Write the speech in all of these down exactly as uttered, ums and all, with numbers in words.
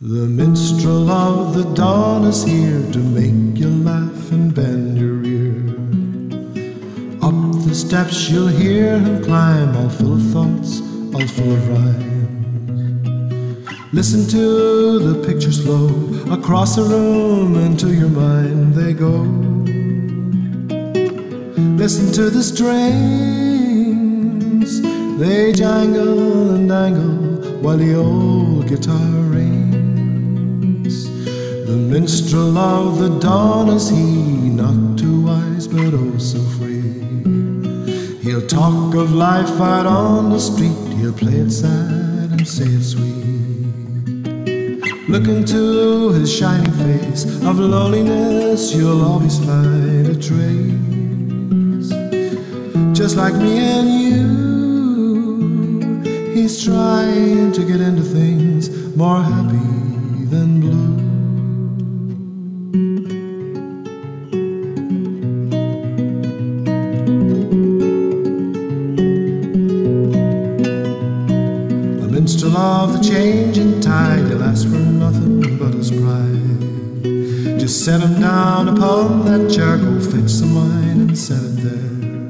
The minstrel of the dawn is here to make you laugh and bend your ear. Up the steps you'll hear him climb, all full of thoughts, all full of rhyme. Listen to the pictures flow across the room, into your mind they go. Listen to the strings, they jangle and dangle while the old guitar rings. The minstrel of the dawn is he, not too wise but oh so free. He'll talk of life out on the street, he'll play it sad and say it sweet. Look into his shining face, of loneliness you'll always find a trace. Just like me and you, he's trying to get into things, more happy than blue. The minstrel of the changing tide, he'll ask for nothing but his pride. Just set him down upon that chair, go fetch some wine and set it there.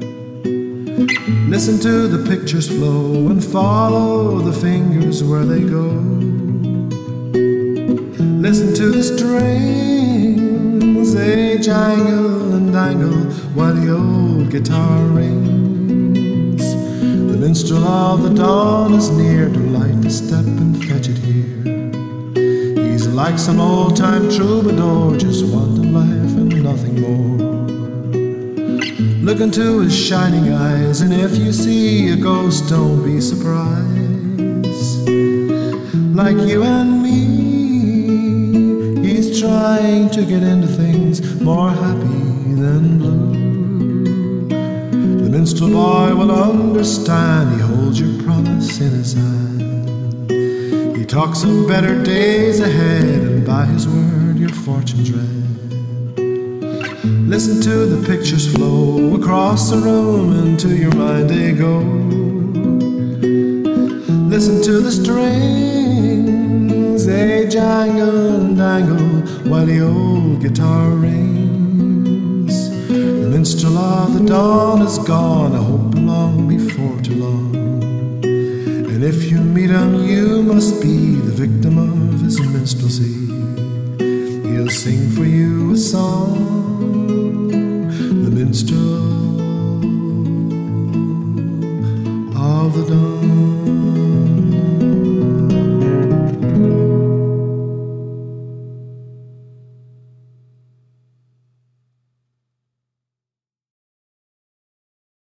Listen to the pictures flow and follow the fingers where they go. Listen to the strings, they jangle and dangle while the old guitar rings. The minstrel of the dawn is near to light the step and fetch it here. He's like some old-time troubadour, just wanting life and nothing more. Look into his shining eyes, and if you see a ghost, don't be surprised. Like you and me, he's trying to get into things, more happy than blue. The minstrel boy will understand, he holds your promise in his hand. He talks of better days ahead, and by his word your fortune's read. Listen to the pictures flow across the room, into your mind they go. Listen to the strings, they jangle and dangle while the old guitar rings. The minstrel of the dawn is gone, I hope long before too long. And if you meet him, you must be the victim of his minstrelsy. He'll sing for you a song, the minstrel